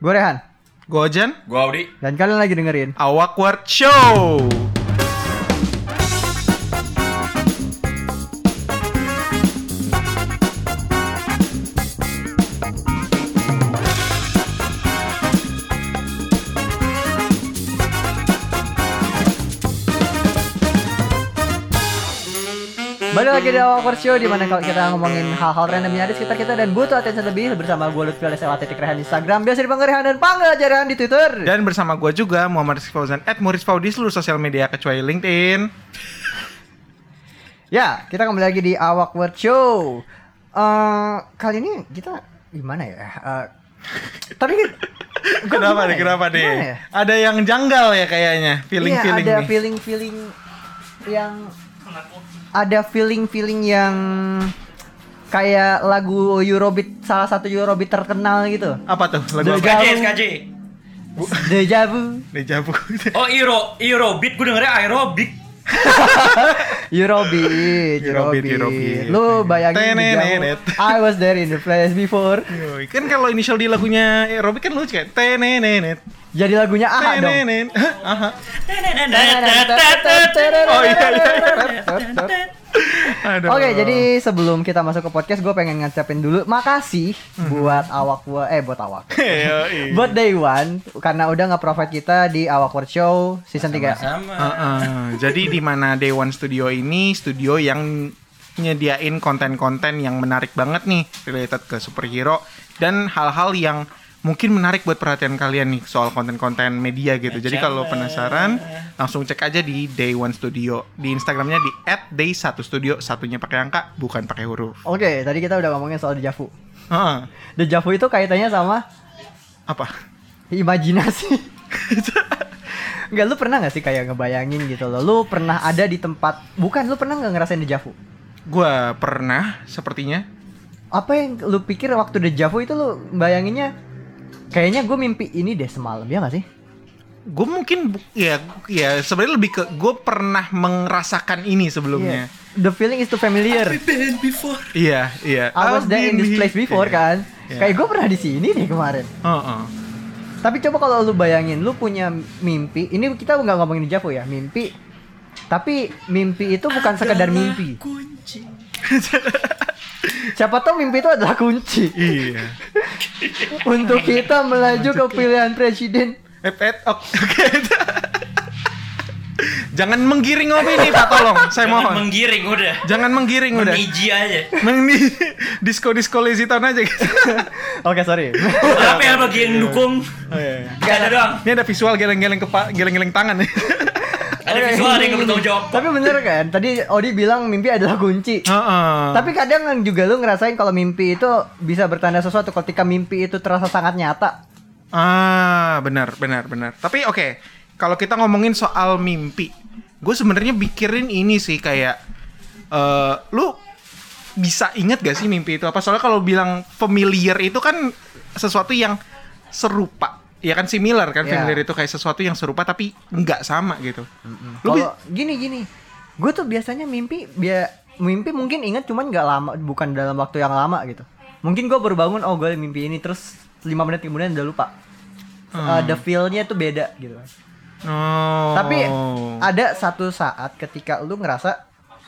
Gue Rehan. Gue Ojan. Gue Audi. Dan kalian lagi dengerin Awkward Show. Balik lagi di Awkward Show, dimana kalau kita ngomongin hal-hal random yang ada di sekitar kita dan butuh attention lebih. Bersama gue Lutfi alias @Rehan di Instagram, biasa dipanggil Rehan dan panggil aja Rehan di Twitter. Dan bersama gue juga Muhammad Rizky Fauzan @murizfau di seluruh sosial media kecuali LinkedIn. Ya, kita kembali lagi di Awkward Show. Kali ini kita gimana ya? Tapi Kenapa nih? Ya? Ada yang janggal ya kayaknya. Feeling-feeling ada nih. feeling-feeling yang ada feeling-feeling yang kayak lagu Eurobeat, salah satu Eurobeat terkenal gitu. Apa tuh lagu apa? SKJ. Deja vu. Deja vu. Oh Eurobeat, gue dengernya aerobik. Eurobeat. Lu bayangin Tenenenet. I was there in the place before. Yoi, kan kalau initial di lagunya aerobik kan lucu kayak tenenenet. Jadi lagunya AHA dong. Tenenenet. Aha. Oh iya. Aduh. Oke, jadi sebelum kita masuk ke podcast, gue pengen ngucapin dulu makasih buat buat Day One karena udah nge-provide kita di Awkward Show season 3. Sama. Jadi di mana Day One Studio ini studio yang nyediain konten-konten yang menarik banget nih related ke superhero dan hal-hal yang mungkin menarik buat perhatian kalian nih soal konten-konten media gitu. Jadi kalau penasaran langsung cek aja di Day One Studio. Di Instagramnya di @day1studio, satunya pakai angka bukan pakai huruf. Oke, tadi kita udah ngomongin soal deja vu. Heeh. Deja vu itu kaitannya sama Apa? imajinasi. Enggak, lu pernah gak sih kayak ngebayangin gitu loh. Lu pernah ada di tempat, lu pernah gak ngerasain deja vu? Gua pernah sepertinya. Apa yang lu pikir waktu deja vu itu lu bayanginnya kayaknya gue mimpi ini deh semalam, ya gak sih? Gue mungkin ya sebenarnya lebih ke gue pernah merasakan ini sebelumnya. Yeah. The feeling is too familiar. I've been before. Iya. I was there in this place before kan. Yeah. Kayak gue pernah di sini nih kemarin. Tapi coba kalau lu bayangin, lu punya mimpi. Ini kita nggak ngomongin deja vu ya, mimpi. Tapi mimpi itu bukan sekedar mimpi. Kunci. Siapa tahu mimpi itu adalah kunci. Iya. Untuk kita melaju ke pilihan presiden. Oke. Jangan menggiring opini Pak, tolong. Saya mohon. Menggiring udah. Jangan menggiring udah. Meniji aja. Disco lazy town aja gitu. Oke, sorry. Apa yang bagi yang dukung? Oh, iya. Gak ada doang. Ini ada visual geleng-geleng tangan nih. Ada visual ada yang bertanggung jawab. Tapi bener kan, tadi Odi bilang mimpi adalah kunci. Tapi kadang juga lu ngerasain kalau mimpi itu bisa bertanda sesuatu ketika mimpi itu terasa sangat nyata. Benar. Tapi oke, kalau kita ngomongin soal mimpi, gue sebenarnya pikirin ini sih kayak, lu bisa inget gak sih mimpi itu apa? Soalnya kalau bilang familiar itu kan sesuatu yang serupa. Ya kan similar kan, familiar itu kayak sesuatu yang serupa tapi nggak sama gitu. Kalau gini, gue tuh biasanya mimpi mungkin ingat cuman nggak lama, bukan dalam waktu yang lama gitu. Mungkin gue baru bangun, gue mimpi ini, terus 5 menit kemudian udah lupa. The feel-nya tuh beda gitu. Tapi ada satu saat ketika lu ngerasa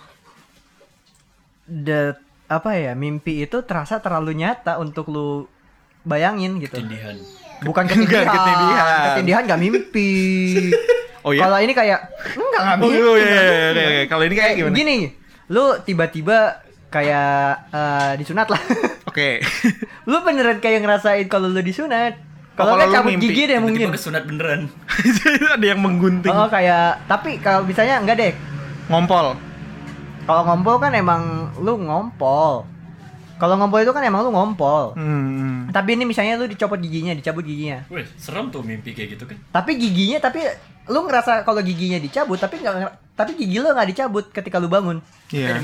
mimpi itu terasa terlalu nyata untuk lu bayangin gitu. Ketindihan. Bukan ketindihan gak mimpi. Oh ya? Kalau ini kayak enggak mimpi. Oh iya. Kalau ini kayak gimana? Gini, lu tiba-tiba kayak disunat lah. Oke. Lu beneran kayak ngerasain kalau lu disunat. Kalau kan cabut gigi deh mungkin. Tiba-tiba kesunat beneran. Ada yang menggunting. Oh kayak, tapi kalau misalnya enggak deh. Ngompol. Kalau ngompol kan emang lu ngompol. Kalau ngompol itu kan emang lu ngompol. Tapi ini misalnya lu dicabut giginya. Wih, serem tuh mimpi kayak gitu kan. Tapi lu ngerasa kalau giginya dicabut, tapi gigi lu nggak dicabut ketika lu bangun. Iya.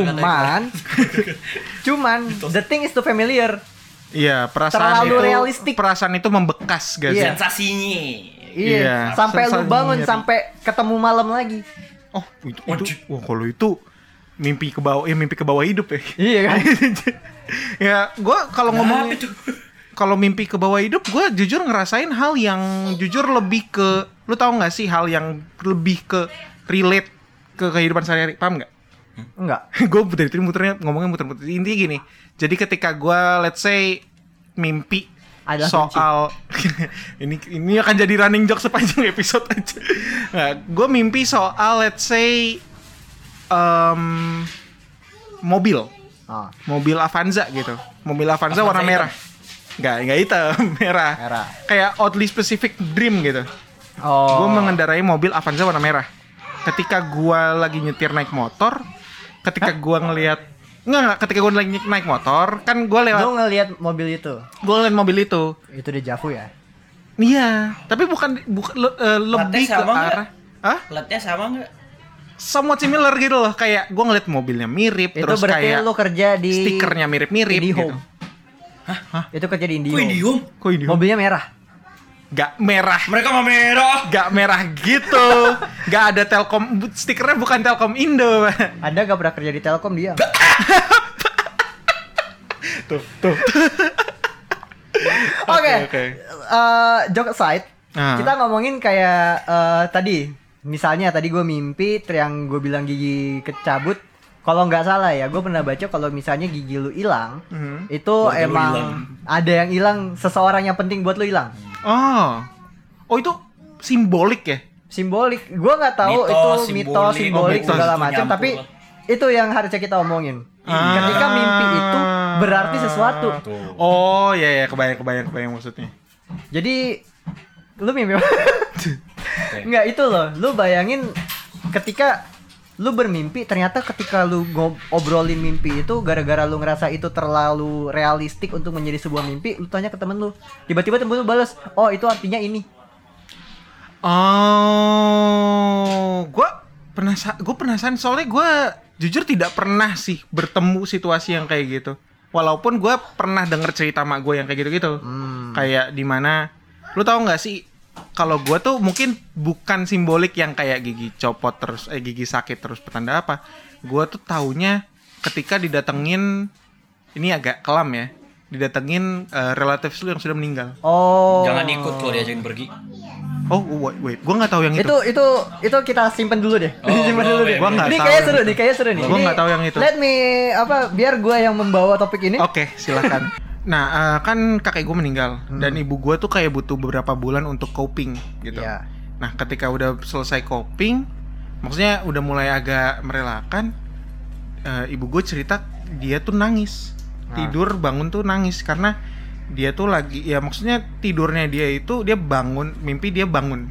Cuman the thing is too familiar. Iya, terlalu realistik. Perasaan itu membekas gak sih? Sensasinya. Iya. Sampai lu bangun, sampai ketemu malam lagi. Oh, itu. Wah, kalau itu mimpi ke bawah hidup ya. Iya kan? Ya, gue kalau ngomongin kalau mimpi ke bawah hidup, gue jujur ngerasain hal yang jujur lebih ke, lu tahu nggak sih hal yang lebih ke relate ke kehidupan sehari-hari, paham nggak? Enggak. Gue dari tadi ngomongnya muter-muter. Intinya gini, jadi ketika gue let's say mimpi Adalah soal ini akan jadi running joke sepanjang episode aja. Nah, gue mimpi soal let's say mobil Avanza gitu. Mobil Avanza warna merah. Enggak hitam, merah. Kayak oddly specific dream gitu. Gue mengendarai mobil Avanza warna merah. Ketika gue lagi nyetir naik motor, ketika gue ngelihat ketika gue lagi naik motor, kan gue lewat. Gue ngelihat mobil itu. Gue ngeliat mobil itu. Itu deja vu ya? Iya, tapi bukan lebih ke arah. Hah? Platnya sama nggak? Somewhat similar gitu loh, kayak gue ngeliat mobilnya mirip, Itu terus berarti kayak lu kerja di stikernya mirip-mirip gitu. IndiHome. Hah? Itu kerja di IndiHome. Kok Indium? Kok ini? Mobilnya merah. Gak merah. Mereka mah merah. Gak merah gitu. Gak ada Telkom, stikernya bukan Telkom Indo. Ada gak pernah kerja di Telkom dia? Tuh. Oke. Oke. Joke aside, kita ngomongin kayak tadi. Misalnya tadi gue mimpi yang gue bilang gigi kecabut. Kalau nggak salah ya, gue pernah baca kalau misalnya gigi lu hilang, itu Keluarga lu emang hilang. ada yang hilang, seseorang yang penting buat lu hilang. Oh itu simbolik ya? Simbolik, gue nggak tahu Mitos, itu mitos, simbolik mitos. segala Itu macam, nyampur tapi lah. itu yang harusnya kita omongin. Ketika mimpi itu berarti sesuatu. Tuh. Oh ya kebayang maksudnya. Jadi lu mimpi nggak itu loh, lu bayangin ketika lu bermimpi, ternyata ketika lu obrolin mimpi itu gara-gara lu ngerasa itu terlalu realistik untuk menjadi sebuah mimpi, lu tanya ke temen lu, tiba-tiba temen lu balas, oh itu artinya ini. Oh, gue penasaran soalnya gue jujur tidak pernah sih bertemu situasi yang kayak gitu. Walaupun gue pernah denger cerita mak gue yang kayak gitu-gitu. Kayak dimana, lu tahu nggak sih? Kalau gue tuh mungkin bukan simbolik yang kayak gigi copot terus, gigi sakit terus petanda apa. Gue tuh taunya ketika didatengin, ini agak kelam ya, didatengin relatif lu yang sudah meninggal. Oh. Jangan ikut kalau diajakin pergi. Oh wait, gue nggak tahu yang itu. Itu kita simpen dulu deh. Oh, Simpen dulu deh. Gua nggak Ini tahu kayak yang seru itu. nih, kayak seru nih. Gua Ini nggak tahu yang itu. Let me biar gue yang membawa topik ini. Oke, silakan. Nah, kan kakek gue meninggal dan ibu gue tuh kayak butuh beberapa bulan untuk coping gitu. Iya. Nah, ketika udah selesai coping, maksudnya udah mulai agak merelakan, ibu gue cerita dia tuh nangis, tidur bangun tuh nangis karena dia tuh lagi, ya maksudnya tidurnya dia itu dia bangun, mimpi dia bangun,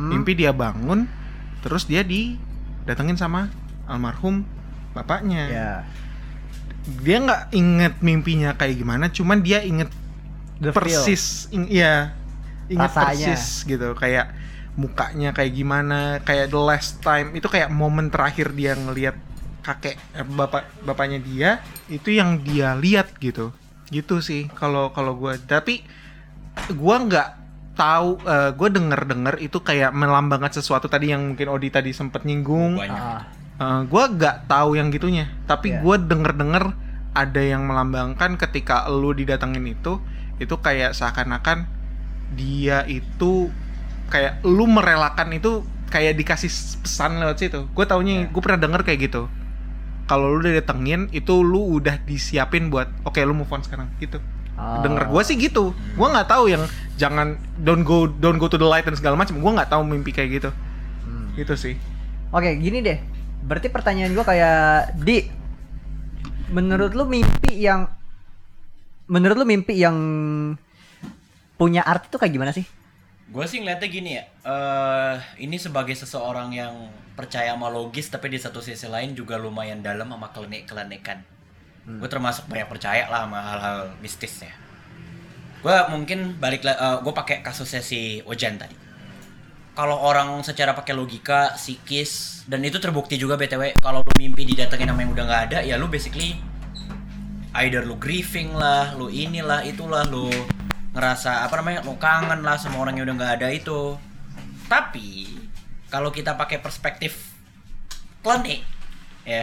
terus dia didatengin sama almarhum bapaknya. Ya. Dia nggak inget mimpinya kayak gimana, cuman dia inget The persis, inget Rasanya. persis gitu, kayak mukanya kayak gimana, kayak the last time itu kayak momen terakhir dia ngelihat kakek bapaknya dia itu yang dia lihat gitu sih kalau gue. Tapi gue nggak tahu, gue denger itu kayak melambangkan sesuatu tadi yang mungkin Odi tadi sempet nyinggung. Banyak. Gue gak tahu yang gitunya, tapi Yeah. gue denger ada yang melambangkan ketika lu didatengin itu kayak seakan-akan dia itu kayak lu merelakan itu kayak dikasih pesan lewat situ. Gue taunya, gue pernah denger kayak gitu. Kalau lu didatengin itu lu udah disiapin buat oke, lu move on sekarang gitu. Denger gue sih gitu. Gue nggak tahu yang jangan don't go to the light dan segala macam. Gue nggak tahu mimpi kayak gitu. Gitu sih. Oke, gini deh. Berarti pertanyaan gue kayak menurut lu mimpi yang punya arti tuh kayak gimana sih? Gue sih ngeliatnya gini ya, ini sebagai seseorang yang percaya sama logis, tapi di satu sisi lain juga lumayan dalam sama kelenikan. Gue termasuk banyak percaya lah sama hal-hal mistis ya. Gue mungkin gue pakai kasusnya si Ojan tadi. Kalau orang secara pakai logika, psikis, dan itu terbukti juga BTW, kalau lu mimpi didatengin sama yang udah nggak ada, ya lu basically either lu grieving lah, lu inilah, itulah, lu ngerasa lu kangen lah sama orang yang udah nggak ada itu. Tapi kalau kita pakai perspektif klinik, ya,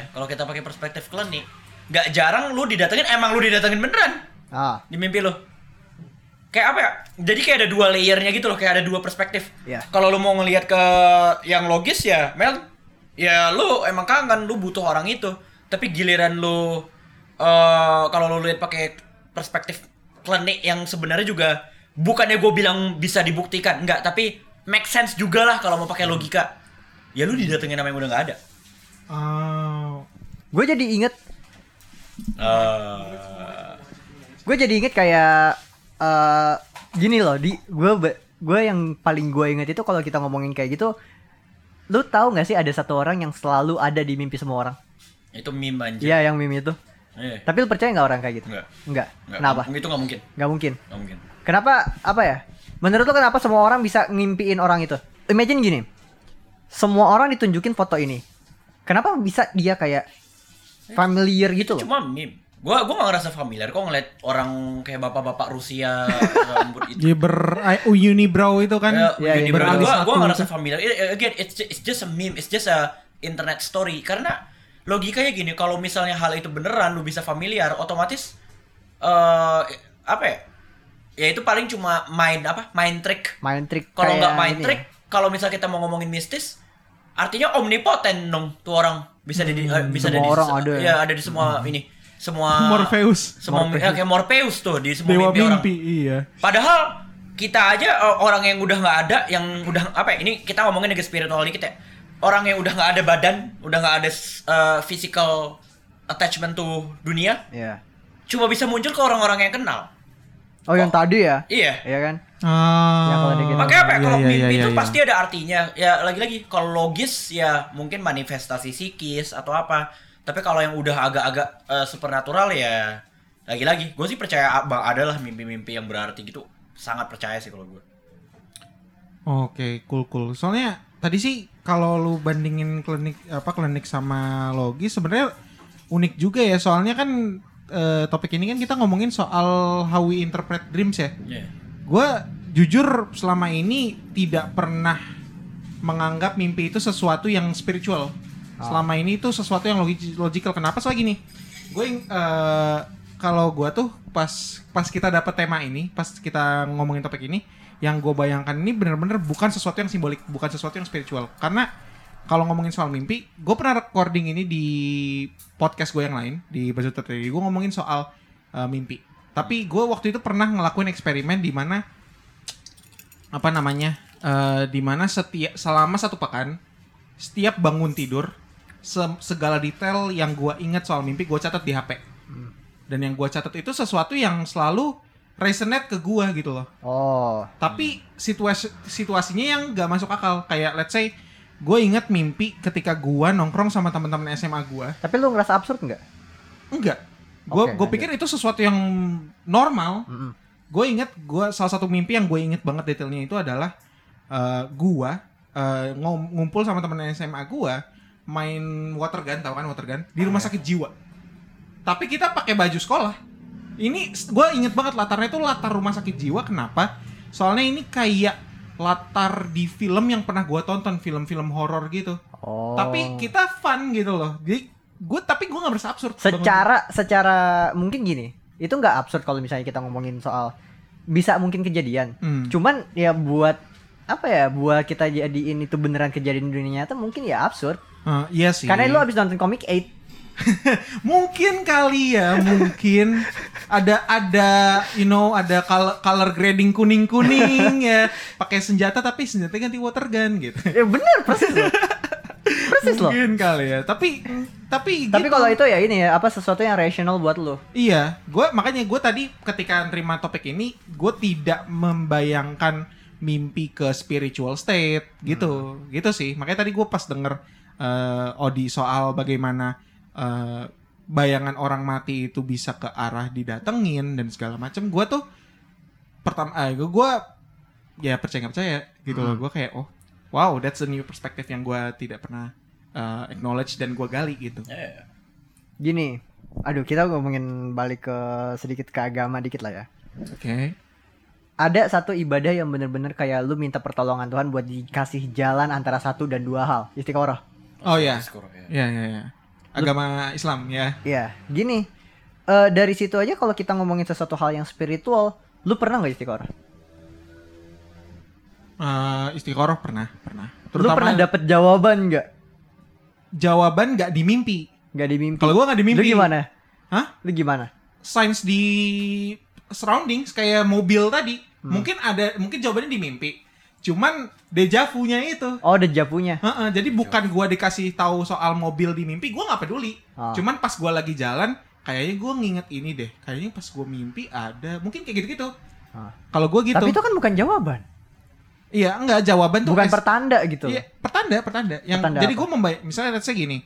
nggak jarang lu didatengin, emang lu didatengin beneran di mimpi lu. kayak apa ya? Jadi kayak ada dua layernya gitu loh, kayak ada dua perspektif. Iya. Kalau lu mau ngelihat ke yang logis ya, Mel, ya lu emang kangen, lu butuh orang itu. Tapi giliran lu kalau lu lihat pakai perspektif klinik yang sebenarnya juga bukannya gue bilang bisa dibuktikan, enggak, tapi make sense juga lah kalau mau pakai logika. Ya lu didatengin sama yang udah nggak ada. Gue jadi inget kayak gini loh, gue yang paling gue inget itu kalau kita ngomongin kayak gitu, lu tahu nggak sih ada satu orang yang selalu ada di mimpi semua orang? Itu meme anjir. Iya, yang meme itu. Tapi lu percaya nggak orang kayak gitu? Enggak. Kenapa? Itu nggak mungkin. Nggak mungkin. Nggak mungkin. Kenapa? Apa ya? Menurut lu kenapa semua orang bisa ngimpiin orang itu? Imagine gini, semua orang ditunjukin foto ini. Kenapa bisa dia kayak familiar gitu loh? Cuma meme. Gua gak ngerasa familiar kok ngeliat orang kayak bapak-bapak Rusia rambut itu. Dia unibrow itu kan. Gua gak ngerasa familiar. Again, it's just a meme. It's just a internet story. Karena logikanya gini, kalau misalnya hal itu beneran lu bisa familiar, otomatis apa ya? Ya itu paling cuma main trick. Main trick. Kalau nggak main trick, kalau misal kita mau ngomongin mistis, artinya omnipoten dong tuh orang. Bisa bisa ada di orang ada. Ya, ada di semua ini. Semua Morpheus. Semua kayak Morpheus tuh di semua Dewa mimpi orang. Iya. Padahal kita aja orang yang udah nggak ada, yang udah apa ya? Ini kita ngomongin agak spiritual dikit ya. Orang yang udah nggak ada badan, udah nggak ada physical attachment to dunia. Iya. Cuma bisa muncul ke orang-orang yang kenal. Oh, yang tadi ya? Iya. Iya kan? Ya, kalau dikit. Makanya apa ya, kalau mimpi itu iya. pasti ada artinya. Ya lagi-lagi kalau logis ya mungkin manifestasi psikis atau apa. Tapi kalau yang udah agak-agak supernatural ya lagi-lagi gue sih percaya adalah mimpi-mimpi yang berarti gitu. Sangat percaya sih kalau gue. Oke, cool. Soalnya tadi sih kalau lu bandingin klinik sama logis sebenarnya unik juga ya. Soalnya kan topik ini kan kita ngomongin soal how we interpret dreams ya. Yeah. Gue jujur selama ini tidak pernah menganggap mimpi itu sesuatu yang spiritual. Selama ini itu sesuatu yang logical. Kenapa? Soalnya gini, gue kalau gue tuh pas kita dapat tema ini, pas kita ngomongin topik ini, yang gue bayangkan ini benar-benar bukan sesuatu yang simbolik, bukan sesuatu yang spiritual. Karena kalau ngomongin soal mimpi, gue pernah recording ini di podcast gue yang lain, di Bazuta Tadi. Gue ngomongin soal mimpi. Tapi gue waktu itu pernah ngelakuin eksperimen di mana di mana selama 1 pekan, setiap bangun tidur, segala detail yang gue ingat soal mimpi gue catat di HP. Dan yang gue catat itu sesuatu yang selalu resonate ke gue gitu loh. Oh. Tapi situasinya yang gak masuk akal. Kayak let's say gue ingat mimpi ketika gue nongkrong sama teman-teman SMA gue. Tapi lu ngerasa absurd nggak? Enggak. Gue pikir itu sesuatu yang normal. Gue ingat salah satu mimpi yang gue inget banget detailnya itu adalah gue ngumpul sama teman SMA gue main water gun, tahu kan water gun, di rumah sakit jiwa. Tapi kita pakai baju sekolah. Ini gue inget banget latarnya itu latar rumah sakit jiwa. Kenapa? Soalnya ini kayak latar di film yang pernah gue tonton, film-film horor gitu. Oh. Tapi kita fun gitu loh. Jadi gue nggak merasa absurd. Secara mungkin gini, itu nggak absurd kalau misalnya kita ngomongin soal bisa mungkin kejadian. Cuman ya buat kita jadiin itu beneran kejadian di dunia nyata mungkin ya absurd. Iya sih. Karena lu abis nonton komik 8. Mungkin kali ya, mungkin ada ada color grading kuning ya, pakai senjata tapi senjatanya ganti water gun gitu. Ya bener, persis loh. Mungkin kali ya, tapi gitu. Kalau itu ya ini ya sesuatu yang rational buat lo. Iya, makanya gue tadi ketika nerima topik ini, gue tidak membayangkan mimpi ke spiritual state gitu sih. Makanya tadi gue pas denger Odi soal bagaimana bayangan orang mati itu bisa ke arah didatengin dan segala macam, gue tuh pertama gue ya percaya nggak percaya gitu loh. Gue kayak wow, that's a new perspective yang gue tidak pernah acknowledge dan gue gali gitu. Gini, kita ngomongin balik ke sedikit ke agama dikit lah ya. Oke. Ada satu ibadah yang bener-bener kayak lu minta pertolongan Tuhan buat dikasih jalan antara 1 dan 2 hal, istiqoroh. Oh iya. Iya. Agama Islam ya. Iya, gini. Dari situ aja kalau kita ngomongin sesuatu hal yang spiritual, Lu pernah nggak istiqoroh? Istiqoroh pernah. Lu pernah dapet jawaban nggak? Jawaban nggak di mimpi. Nggak di mimpi. Kalau gua nggak di mimpi. Lu gimana? Hah? Lu gimana? Sains di surroundings kayak mobil tadi. Mungkin jawabannya di mimpi. Cuman deja vu-nya itu. Oh, udah japunya. Jadi bukan gua dikasih tahu soal mobil di mimpi, gua nggak peduli. Cuman pas gua lagi jalan, kayaknya gua nginget ini deh. Kayaknya pas gua mimpi ada, mungkin kayak gitu-gitu. Kalau gua gitu. Tapi itu kan bukan jawaban. Iya, enggak, jawaban tuh Bukan pertanda gitu. Iya, pertanda. Yang Pertanda jadi apa? gua misalnya let's say gini.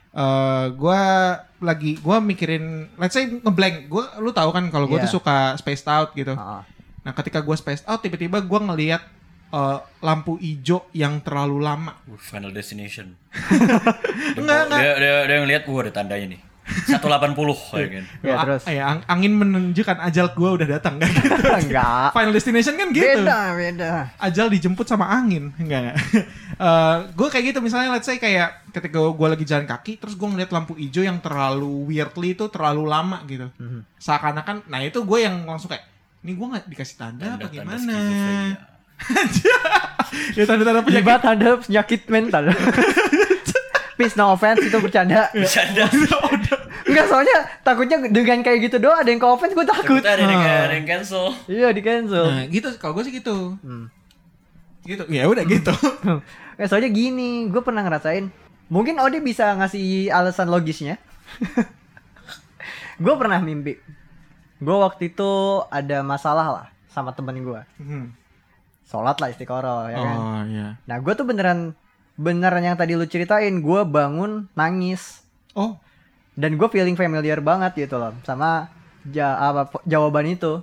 Gua mikirin, let's say ngeblank. Lu tahu kan kalau gua Iya. tuh suka spaced out gitu. Ah. Nah, ketika gua spaced out, tiba-tiba gua ngelihat lampu hijau yang terlalu lama. Final Destination. Enggak. Dia ngeliat ada tandanya nih. 180 ya kan. Ya, terus. Angin menunjukkan ajal gua udah datang kan gitu. Enggak. Final Destination kan gitu. Beda. Ajal dijemput sama angin. Enggak. Gue kayak gitu misalnya let's say kayak ketika gue lagi jalan kaki terus gue ngeliat lampu hijau yang terlalu weirdly itu terlalu lama gitu. Seakan-akan, nah itu gue yang langsung kayak, ini gue gak dikasih tanda apa Tanda-tanda gimana. skizofrenia. Ya tanda-tanda penyakit. Hebat ada penyakit mental. Please no offense, itu bercanda. Bercanda. Enggak, soalnya takutnya dengan kayak gitu doang ada yang ke offense, gue takut. Takutnya ada yang cancel. Iya, di cancel. Nah gitu, kalau gue sih gitu. Gitu, ya udah gitu. Soalnya gini, gue pernah ngerasain. Mungkin Odi bisa ngasih alasan logisnya. Gue pernah mimpi. Gue waktu itu ada masalah lah sama temen gue. Sholat lah istiqoroh ya kan. Oh iya. Nah gue tuh beneran yang tadi lu ceritain. Gue bangun nangis. Oh. Dan gue feeling familiar banget gitu loh sama jawaban itu.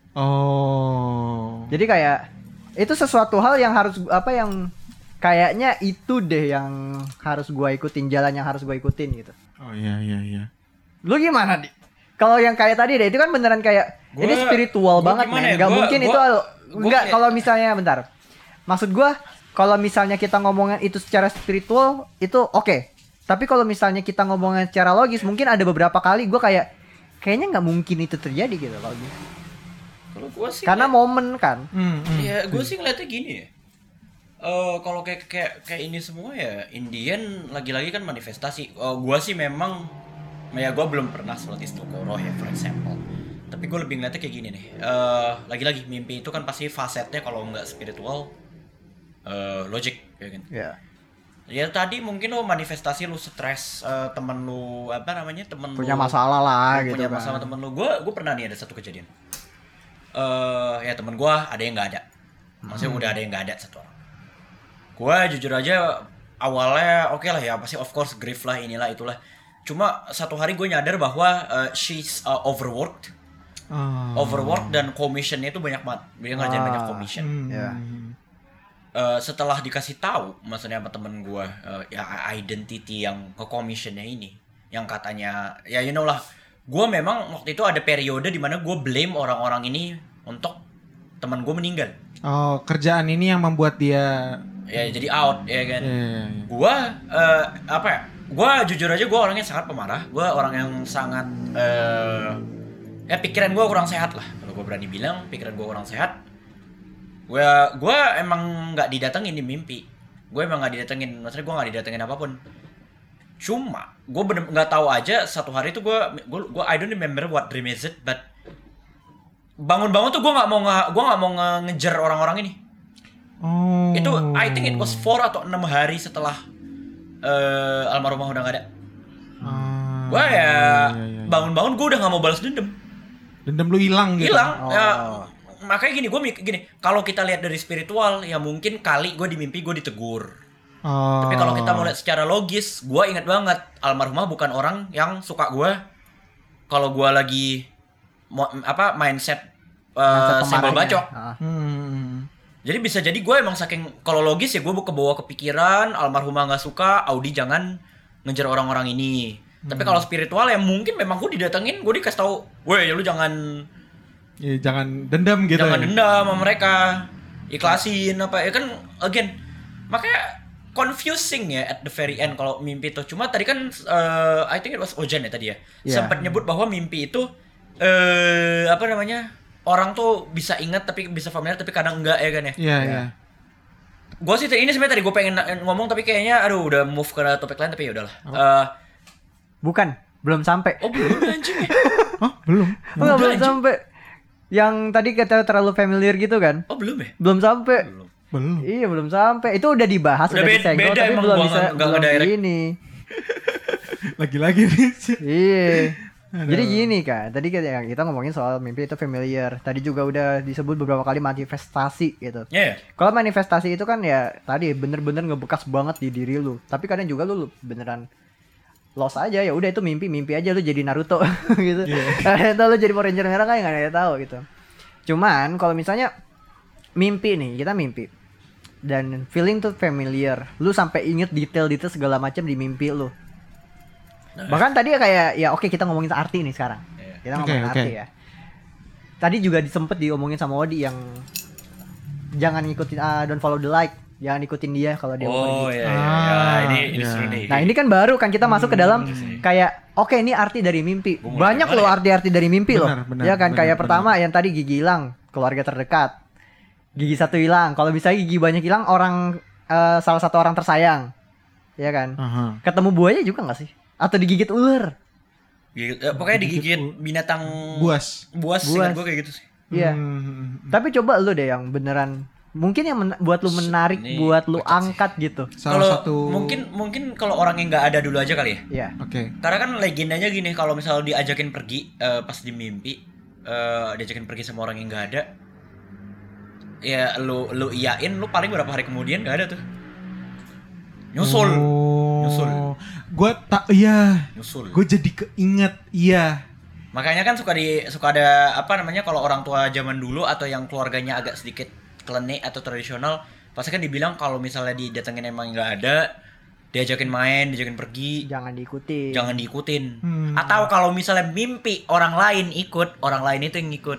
Oh. Jadi kayak itu sesuatu hal yang harus yang kayaknya itu deh yang harus gue ikutin, jalan yang harus gue ikutin gitu. Oh iya. Lu gimana, Di? Kalau yang kayak tadi deh itu kan beneran kayak ini spiritual banget, men. Gak mungkin itu enggak kalau misalnya bentar. Maksud gue kalau misalnya kita ngomongin itu secara spiritual itu oke. Tapi kalau misalnya kita ngomongin secara logis mungkin ada beberapa kali gue kayaknya nggak mungkin itu terjadi gitu logis. Kalau gua sih Karena momen kan. ya gue sih ngeliatnya gini ya. Kalau kayak ini semua ya Indian lagi-lagi kan manifestasi. Gua sih memang ya gue belum pernah sholat istiqoroh ya for example. Tapi gue lebih ngeliatnya kayak gini nih. Lagi-lagi mimpi itu kan pasti fasetnya kalau nggak spiritual, logic ya kan. Iya. Ya tadi mungkin lo manifestasi lu stres, temen lu temen Punya lu masalah lah gitu punya kan. masalah temen lu. Gue pernah nih ada satu kejadian. Ya temen gue ada yang nggak ada. Maksudnya udah ada yang nggak ada satu orang. Gue jujur aja awalnya oke lah ya, pasti of course grief lah inilah itulah. Cuma satu hari gue nyadar bahwa she's overworked. Overworked dan commissionnya itu banyak banget. Dia ngerjain banyak commission. Ya. Setelah dikasih tahu maksudnya sama temen gue ya identity yang ke commissionnya ini, yang katanya ya you know lah, gue memang waktu itu ada periode di mana gue blame orang-orang ini untuk teman gue meninggal. Oh, kerjaan ini yang membuat dia Ya jadi out ya kan. Yeah. Gue gue jujur aja gue orangnya sangat pemarah. Gue orang yang sangat ya pikiran gue kurang sehat lah. Kalau gue berani bilang pikiran gue kurang sehat. Gue emang nggak didatengin di mimpi. Gue emang nggak didatengin. Maksudnya gue nggak didatengin apapun. Cuma gue bener nggak tahu aja satu hari itu gue I don't remember what dream is it, but bangun-bangun tuh gue nggak mau ngejar orang-orang ini. Oh. Itu I think it was 4 atau 6 hari setelah almarhumah udah nggak ada. Gue ya bangun-bangun gue udah nggak mau balas dendam. Dendam lu hilang gitu. Hilang. Ya, makanya gini, gue mikir gini, kalau kita lihat dari spiritual ya mungkin kali gue di mimpi gue ditegur. Tapi kalau kita mau lihat secara logis, gue ingat banget almarhumah bukan orang yang suka gue kalau gue lagi mindset simbol bacok. Jadi bisa jadi gue emang saking kalau logis ya gue kebawa kepikiran almarhumah nggak suka, Audi jangan ngejar orang-orang ini. Tapi kalau spiritual ya mungkin memang gue didatengin, gue dikasih tahu, weh ya lu jangan dendam gitu. Jangan dendam sama mereka, ikhlasin apa ya kan again. Makanya confusing ya at the very end kalau mimpi itu. Cuma tadi kan I think it was Ojan ya tadi ya. Sempat nyebut bahwa mimpi itu orang tuh bisa ingat tapi bisa familiar tapi kadang enggak ya kan ya. Iya, iya. Gue sih ini sebenarnya tadi gue pengen ngomong tapi kayaknya aduh udah move ke topik lain tapi ya udahlah. Bukan, belum sampai. Oh belum anjing ya. Oh, belum. Belum sampai. Yang tadi kata terlalu familiar gitu kan? Oh belum ya? Belum sampai. Belum. Iya, belum sampai. Itu udah dibahas, udah disenggol beda tapi emang belum gua bisa nggak ngedirect. ini. Lagi-lagi nih. Iya. Jadi gini kan, tadi kita ngomongin soal mimpi itu familiar. Tadi juga udah disebut beberapa kali manifestasi gitu. Iya. Kalau manifestasi itu kan ya tadi bener-bener ngebekas banget di diri lu. Tapi kadang juga lu beneran lost aja, ya udah itu mimpi aja lu jadi Naruto gitu. Atau lu jadi Power Ranger merah kan nggak ada yang tahu gitu. Cuman kalau misalnya mimpi nih, kita mimpi dan feeling tuh familiar. Lu sampai inget detail-detail segala macam di mimpi lu. Bahkan tadi kayak ya oke kita ngomongin arti nih sekarang. Kita ngomongin arti ya. Tadi juga disempet diomongin sama Odi yang jangan ngikutin don't follow the light, jangan ikutin dia kalau dia Oh gitu. iya. Ini seru nih. Nah, ini kan baru kan kita masuk ke dalam kayak oke ini arti dari mimpi. Banyak loh arti-arti dari mimpi loh. Ya kan kayak pertama yang tadi gigi hilang, keluarga terdekat. Gigi satu hilang, kalau misalnya gigi banyak hilang orang salah satu orang tersayang. Ya kan? Ketemu buaya juga enggak sih? Atau digigit ular. Pokoknya digigit binatang buas. Seingat gue kayak gitu sih. Iya. Tapi coba lu deh yang beneran mungkin yang buat lu menarik, buat lu angkat gitu. Salah satu mungkin kalau orang yang nggak ada dulu aja kali ya. Iya. Oke. Karena kan legendanya gini, kalau misalnya diajakin pergi pas di mimpi, diajakin pergi sama orang yang nggak ada, ya lu iyain, lu paling berapa hari kemudian nggak ada tuh. Nyusul. Nyusul. Gue jadi keinget, iya. Makanya kan suka ada apa namanya kalau orang tua zaman dulu atau yang keluarganya agak sedikit klenik atau tradisional, pasti kan dibilang kalau misalnya didatengin emang nggak ada, diajakin main, diajakin pergi, jangan diikutin. Atau kalau misalnya mimpi orang lain ikut, orang lain itu yang ikut.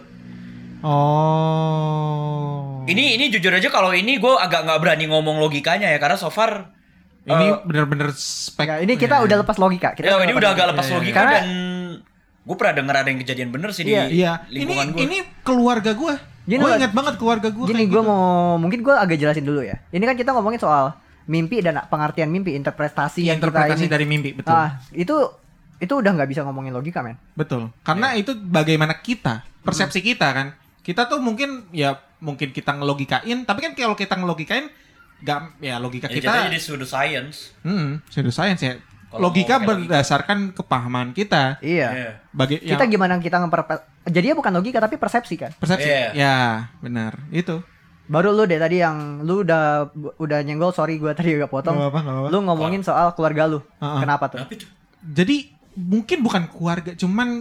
Oh. Ini jujur aja kalau ini gue agak nggak berani ngomong logikanya ya, karena so far ini benar-benar ya, ini kita udah lepas logika. Ini udah agak lepas logika karena, dan gue pernah denger ada yang kejadian bener sih di lingkungan gue. Ini keluarga gue. Gue ingat banget keluarga gue. Gini, gue mungkin gue agak jelasin dulu ya. Ini kan kita ngomongin soal mimpi dan pengertian mimpi, interpretasi yang interpretasi dari mimpi, betul. Itu udah nggak bisa ngomongin logika, men. Betul. Karena itu bagaimana kita, persepsi kita kan. Kita tuh mungkin kita ngelogikain, tapi kan kalau kita ngelogikain logika kita jadi pseudoscience. Pseudoscience ya. Logika berdasarkan kepahaman kita. Iya. Kita gimana kita jadinya bukan logika tapi persepsi kan? Persepsi. Ya, benar. Itu. Baru lu deh tadi yang lu udah nyenggol, sorry gue tadi agak potong. Gak apa. Lu ngomongin soal keluarga lu. Kenapa tuh? Jadi mungkin bukan keluarga, cuman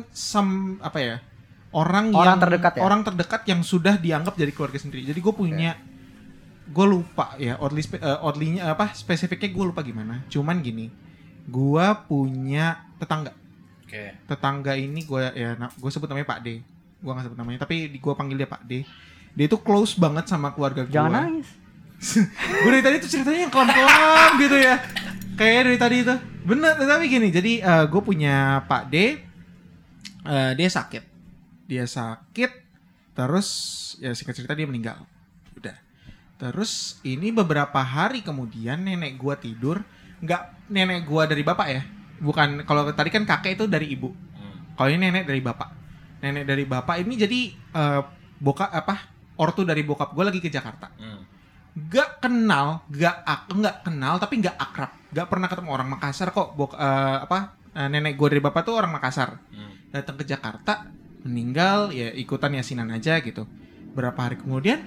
orang terdekat ya? Orang terdekat yang sudah dianggap jadi keluarga sendiri. Jadi gue punya gue lupa ya oddly-nya spesifiknya gue lupa gimana. Cuman gini, gue punya tetangga. Tetangga ini gue sebut namanya Pak D. Gue nggak sebut namanya, tapi gue panggil dia Pak D. Dia itu close banget sama keluarga gue. Jangan nangis. Gue dari tadi tuh ceritanya yang kelam-kelam gitu ya. Kayak dari tadi itu. Bener, tapi gini. Jadi gue punya Pak D. Dia sakit. Terus ya singkat cerita dia meninggal. Udah. Terus ini beberapa hari kemudian nenek gue tidur. Nggak nenek gue dari bapak ya. Bukan, kalau tadi kan kakek itu dari ibu. Kalau ini nenek dari bapak. Nenek dari bapak ini jadi ortu dari bokap gue lagi ke Jakarta. Nggak kenal tapi nggak akrab. Nggak pernah ketemu, orang Makassar kok. Nenek gue dari bapak tuh orang Makassar. Datang ke Jakarta, meninggal, ya ikutan yasinan aja gitu. Berapa hari kemudian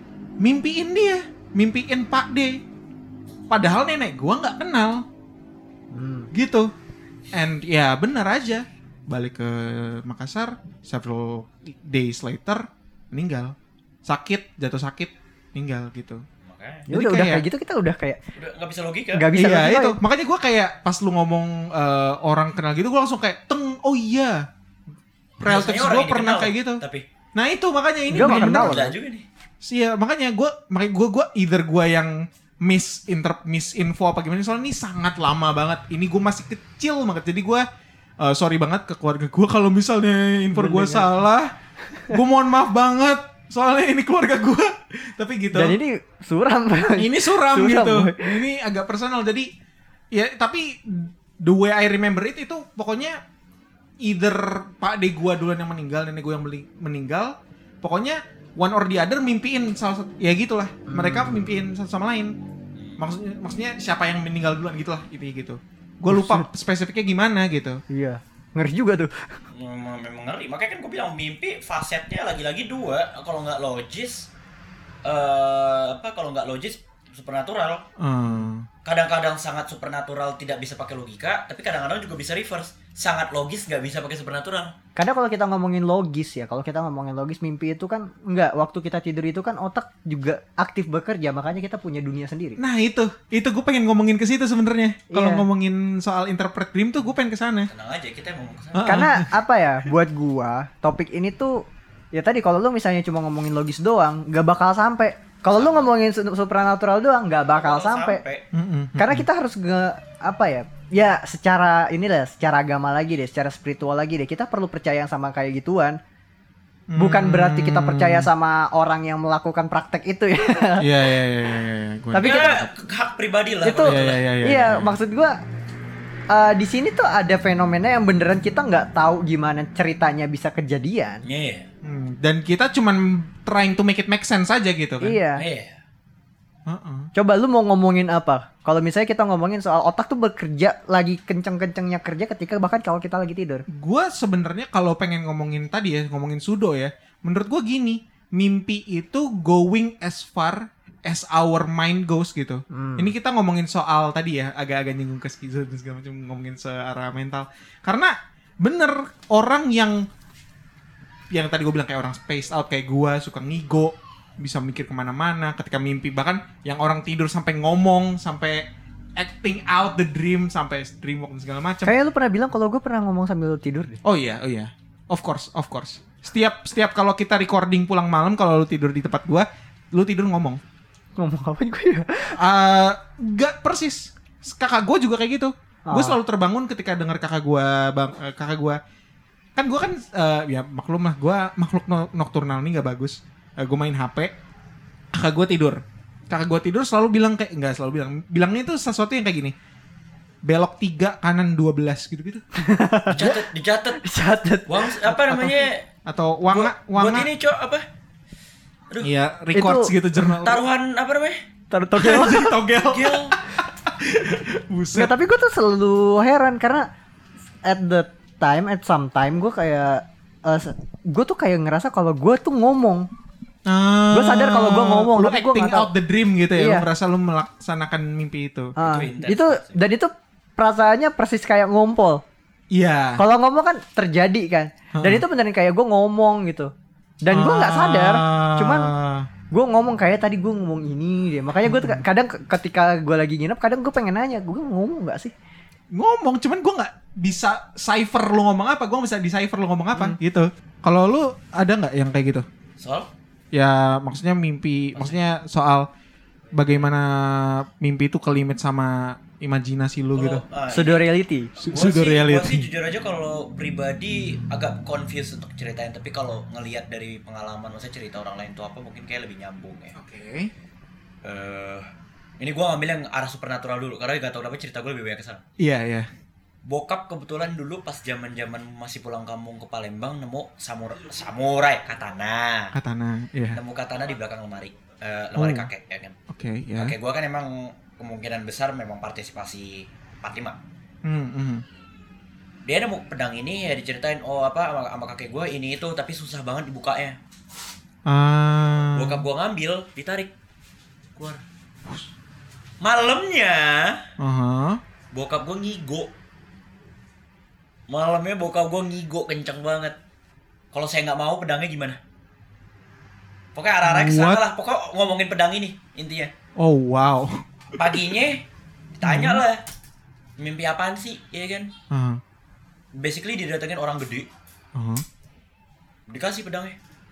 mimpiin Pak D. Padahal nenek gua nggak kenal, gitu. And ya benar aja, balik ke Makassar, several days later meninggal, jatuh sakit, meninggal gitu. Ya udah kayak gitu kita udah nggak bisa logika. Nggak bisa logika itu. Makanya gua kayak pas lu ngomong orang kenal gitu, gua langsung kayak oh iya. Relatif gue pernah kayak gitu. Tapi nah itu makanya ini gue gak kenal juga nih. Iya, makanya gue either gue yang misinfo apa gimana, soalnya ini sangat lama banget. Ini gue masih kecil banget. Jadi gue sorry banget ke keluarga gue kalau misalnya info gue salah. Gue mohon maaf banget, soalnya ini keluarga gue. Tapi gitu. Dan ini suram. Ini suram gitu. boy. Ini agak personal. Jadi ya tapi the way I remember itu pokoknya either pak de gue duluan yang meninggal, nenek gue yang meninggal. Pokoknya one or the other mimpiin salah satu. Ya gitulah. Mereka mimpiin satu sama lain. Maksudnya siapa yang meninggal duluan gitulah, gitu. Gue lupa spesifiknya gimana gitu. Iya. Ngeri juga tuh. Memang ngeri. Makanya kan gue bilang mimpi fasetnya lagi-lagi dua. Kalau nggak logis, kalau nggak logis supernatural. Kadang-kadang sangat supernatural tidak bisa pakai logika, tapi kadang-kadang juga bisa reverse. Sangat logis nggak bisa pakai supernatural. Karena kalau kita ngomongin logis ya, mimpi itu kan enggak, waktu kita tidur itu kan otak juga aktif bekerja, makanya kita punya dunia sendiri. Nah itu gue pengen ngomongin ke situ sebenarnya. Kalau Iya. ngomongin soal interpret dream tuh gue pengen ke sana. Tenang aja, kita mau kesana. Karena apa ya, buat gua topik ini tuh ya tadi kalau lu misalnya cuma ngomongin logis doang, nggak bakal sampai. Kalau lu ngomongin supernatural doang, nggak bakal sampai. Karena kita harus ya secara agama lagi deh, secara spiritual lagi deh, kita perlu percaya sama kayak gituan. Bukan berarti kita percaya sama orang yang melakukan praktek itu ya. Iya. Tapi kita hak pribadi lah. itu Iya. maksud gua di sini tuh ada fenomena yang beneran kita nggak tahu gimana ceritanya bisa kejadian. Iya. Dan kita cuman trying to make it make sense aja gitu kan. Iya. Iya. Coba lu mau ngomongin apa? Kalau misalnya kita ngomongin soal otak tuh bekerja lagi kenceng-kencengnya kerja ketika bahkan kalau kita lagi tidur. Gua sebenarnya kalau pengen ngomongin tadi ya, ngomongin sudo ya, menurut gua gini, mimpi itu going as far as our mind goes gitu. Ini kita ngomongin soal tadi ya, agak-agak nyinggung ke skizo dan segala macam, ngomongin searah mental. Karena bener orang yang tadi gue bilang kayak orang spaced out kayak gua, suka ngigo, bisa mikir kemana-mana ketika mimpi, bahkan yang orang tidur sampai ngomong, sampai acting out the dream, sampai dreamwalk dan segala macam. Kayak lu pernah bilang kalau gue pernah ngomong sambil lu tidur deh. Oh iya. Of course. Setiap kalau kita recording pulang malam, kalau lu tidur di tempat gua, lu tidur ngomong. Ngomong apa gue ya? Gak persis. Kakak gua juga kayak gitu. Gue selalu terbangun ketika dengar kakak gua kan gua kan ya maklum lah, gua makhluk nokturnal nih, gak bagus. Gue main HP, kakak gue tidur selalu bilang bilangnya itu sesuatu yang kayak gini, belok 3 kanan 12 gitu Dicatat. Apa namanya? atau wanga Buat ini apa? Aduh. Iya, records Itu gitu jurnal. Taruhan apa namanya? Taruh togel. Togel. Gil. Buset. Nggak, tapi gue tuh selalu heran karena at some time gue kayak gue tuh kayak ngerasa kalau gue tuh ngomong. Gue sadar kalau gue ngomong, Lu tapi gue acting nggak tahu. out the dream gitu ya. Iya. Lu merasa lu melaksanakan mimpi itu. Itu perasaannya persis kayak ngompol. Iya. Kalau ngomong kan terjadi kan. Dan itu beneran kayak gue ngomong gitu. Dan gue nggak sadar. Cuman gue ngomong kayak tadi gue ngomong ini deh. Makanya gue kadang ketika gue lagi nginep, kadang gue pengen nanya, gue ngomong nggak sih? Ngomong, cuman gue nggak bisa cipher lu ngomong apa. Gue bisa decipher lu ngomong apa gitu. Kalau lu ada nggak yang kayak gitu? Soal? Ya maksudnya mimpi, maksudnya soal bagaimana mimpi itu kelimit sama imajinasi lu gitu. Pseudo reality. Pseudo Gue sih reality. jujur aja kalau pribadi agak confused untuk ceritain, tapi kalau ngelihat dari pengalaman, maksudnya cerita orang lain tuh apa, mungkin kayak lebih nyambung ya. Oke. Ini gue ngambil yang arah supernatural dulu karena gak tau kenapa cerita gue lebih banyak kesana. Iya. Bokap kebetulan dulu pas zaman masih pulang kampung ke Palembang nemu samurai katana. Iya. Nemu katana di belakang lemari kakek ya kan. Oke, ya. Kakek gue kan emang kemungkinan besar memang partisipasi 45. Dia nemu pedang ini ya, diceritain sama kakek gue ini itu, tapi susah banget dibukanya. Bokap gue ngambil, ditarik keluar. Malamnya bokap gue ngigo. Malamnya bokap gue ngigo kenceng banget. Kalau saya nggak mau pedangnya gimana? Pokoknya arah-arah kesana lah. Pokoknya ngomongin pedang ini intinya. Oh wow. Paginya ditanya lah, mimpi apaan sih, ya kan? Basically didatengin orang gede. Dikasih pedangnya.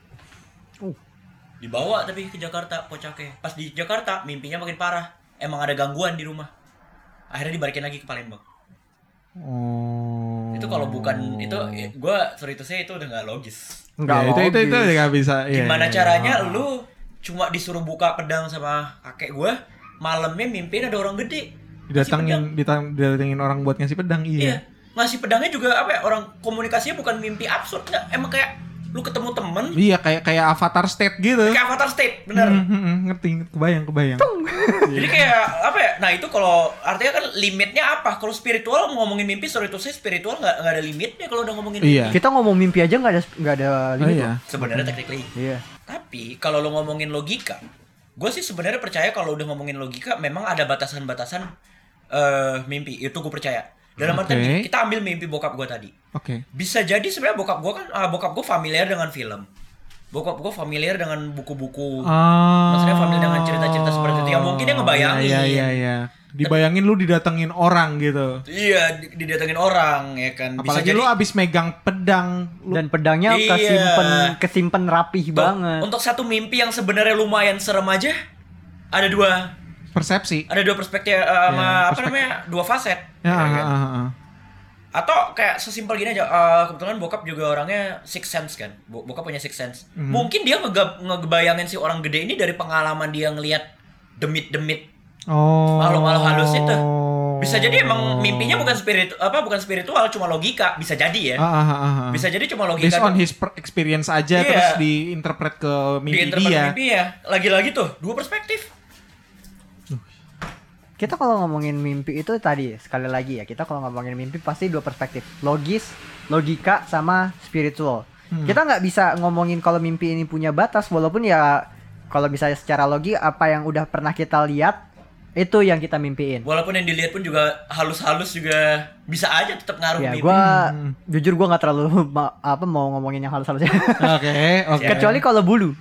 Dibawa tapi ke Jakarta, kocaknya. Pas di Jakarta mimpinya makin parah. Emang ada gangguan di rumah. Akhirnya dibalikin lagi ke Palembang. Itu kalau bukan itu, gue sorry to say itu udah nggak logis. Enggak Ya, itu nggak bisa. Iya, Gimana iya. caranya lu cuma disuruh buka pedang sama kakek gua, malamnya mimpiin ada orang gede. Ngasih pedang. Didatengin orang buat ngasih pedang. Iya. Iya. Ngasih pedangnya juga apa ya? Orang komunikasinya bukan mimpi absurd enggak. Emang kayak lu ketemu temen Iya, kayak avatar state gitu. kayak avatar state, bener. Ngerti, kebayang. Jadi kayak apa ya? Nah itu kalau artinya kan limitnya apa? Kalau spiritual ngomongin mimpi, sorry to say spiritual nggak ada limitnya kalau udah ngomongin mimpi. Iya. Kita ngomong mimpi aja nggak ada Oh limit. iya. Sebenarnya technically. Iya. Tapi kalau lo ngomongin logika, gue sih sebenarnya percaya kalau udah ngomongin logika memang ada batasan-batasan mimpi. Itu gue percaya. Dalam artian Oke. gini, kita ambil mimpi bokap gue tadi. Oke. Bisa jadi sebenarnya bokap gue familiar dengan film. Bokap gue familiar dengan buku-buku. Maksudnya familiar dengan cerita-cerita seperti itu. Yang mungkin dia ngebayangin. Iya. Dibayangin lu didatengin orang gitu. Iya, didatengin orang ya kan. Bisa Apalagi jadi lu abis megang pedang. Dan pedangnya Iya. kesimpen rapih Tuh, banget. untuk satu mimpi yang sebenarnya lumayan serem aja ada dua Persepsi. perspektif sama perspektif. dua faset. Ya, Ya kan? Atau Atau kayak sesimpel gini aja, kebetulan bokap juga orangnya six sense kan. Bokap punya six sense. Mungkin dia ngebayangin si orang gede ini dari pengalaman dia ngelihat demit-demit makhluk-makhluk halus itu. Bisa jadi emang mimpinya bukan spiritual, cuma logika. Bisa jadi ya. Bisa jadi cuma logika. Based on his experience aja. Iya. Terus diinterpret ke mimpi dia. mimpi ya. Lagi-lagi tuh, dua perspektif. Kita kalau ngomongin mimpi itu tadi sekali lagi ya, kita kalau ngomongin mimpi pasti dua perspektif, logis, logika sama spiritual. Kita nggak bisa ngomongin kalau mimpi ini punya batas, walaupun ya kalau misalnya secara logi apa yang udah pernah kita lihat itu yang kita mimpiin. Walaupun yang dilihat pun juga halus-halus juga bisa aja tetap ngaruh Ya, mimpi. jujur gue nggak terlalu mau ngomongin yang halus-halus. Oke. Kecuali kalau bulu.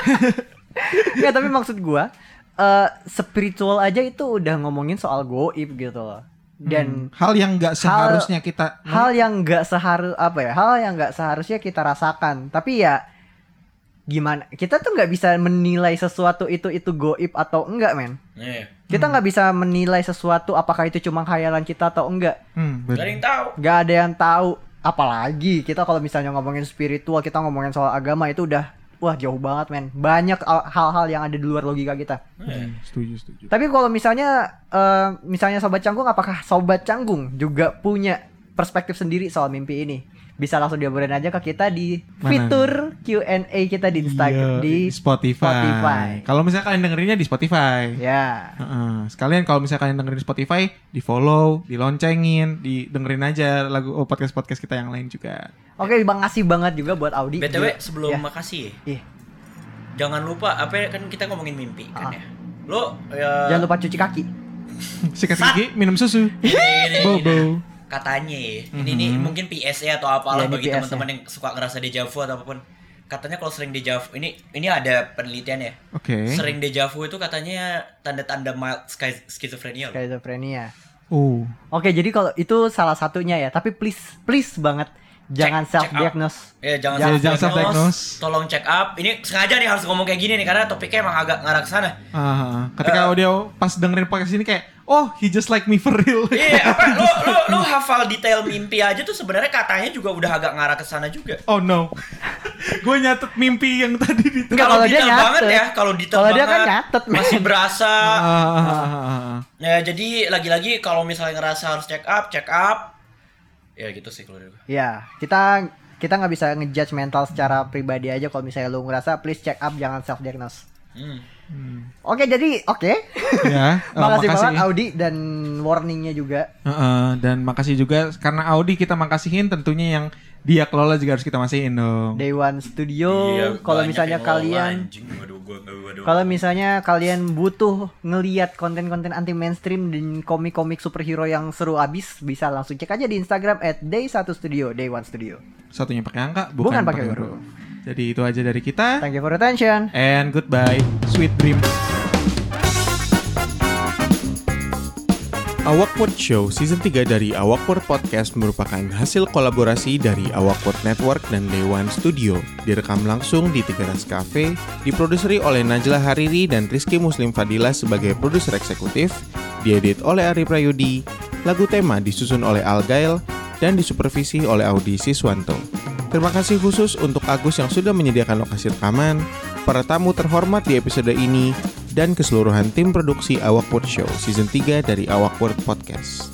Ya tapi maksud gue spiritual aja itu udah ngomongin soal goib gitu loh. Dan hal yang nggak seharusnya kita hal yang nggak seharusnya kita rasakan. Tapi ya gimana? Kita tuh nggak bisa menilai sesuatu itu goib atau enggak, men. Iya. Kita nggak bisa menilai sesuatu apakah itu cuma khayalan kita atau enggak. Gak ada yang tahu. Nggak ada yang tahu. Apalagi kita kalau misalnya ngomongin spiritual, kita ngomongin soal agama itu udah wah jauh banget, men. Banyak hal-hal yang ada di luar logika kita. Setuju. Tapi kalau misalnya Sobat Canggung, apakah Sobat Canggung juga punya perspektif sendiri soal mimpi ini? Bisa langsung diobrolin aja ke kita di fitur Q&A kita di Instagram, di Spotify. Kalau misalnya kalian dengerinnya di Spotify. Ya. Sekalian kalau misalnya kalian dengerin di Spotify, di follow, diloncengin, dengerin aja lagu podcast kita yang lain juga. Oke, makasih banget juga buat Audi. BTW sebelum Ya. makasih ya. Ih, Jangan lupa kan kita ngomongin mimpi kan ya. Lo jangan lupa cuci kaki. Sikat gigi, minum susu. Bobo. Katanya ya. Ini mungkin PSA atau apalah Ya, ini bagi PSA. teman-teman yang suka ngerasa deja vu atau apapun. Katanya kalau sering deja vu, ini ada penelitian ya. Oke. Sering deja vu itu katanya tanda-tanda mild schizophrenia loh. Skizofrenia. Oh. Oke, jadi kalau itu salah satunya ya, tapi please banget jangan Check self diagnose. Jangan Jangan self-diagnose. Tolong check up. Ini sengaja nih harus ngomong kayak gini nih karena topiknya emang agak ngarah ke sana. Ketika audio pas dengerin podcast ini kayak, oh he just like me for real. Iya, apa lu hafal detail mimpi aja tuh sebenarnya katanya juga udah agak ngarah ke sana juga. Oh no. Gue nyatet mimpi yang tadi di Enggak, Kalau kalau dia detail banget nyatet. ya, kalau detail Kalau banget dia kan nyatet, men. masih berasa. Ah. Ya jadi lagi-lagi kalau misalnya ngerasa harus check up. Ya gitu sih kalau dari gue. Ya, kita nggak bisa ngejudge mental secara pribadi aja. Kalau misalnya lu ngerasa, please check up, jangan self diagnose. Oke, jadi Ya, makasih banget Audi dan warningnya juga. Dan makasih juga karena Audi kita makasihin, tentunya yang dia kelola juga harus kita masihin dong. Day One Studio. Kalau banyak misalnya yang kalian ngelola, anjing. Waduh. Kalau misalnya kalian butuh ngelihat konten-konten anti mainstream dan komik-komik superhero yang seru abis, bisa langsung cek aja di Instagram @day1studio, Day One Studio. Satunya pakai angka, Bukan bukan pakai pakai huruf. huruf. Jadi itu aja dari kita. Thank you for attention. And goodbye, sweet dream. Awkward Show Season 3 dari Awkward Podcast merupakan hasil kolaborasi dari Awkward Network dan Day One Studio. Direkam langsung di Tegaras Cafe, diproduseri oleh Najla Hariri dan Rizky Muslim Fadila sebagai produser eksekutif, diedit oleh Ari Prayudi, lagu tema disusun oleh Al Gael, dan disupervisi oleh Audi Siswanto. Terima kasih khusus untuk Agus yang sudah menyediakan lokasi rekaman, para tamu terhormat di episode ini, dan keseluruhan tim produksi Awkward Show Season 3 dari Awkward Podcast.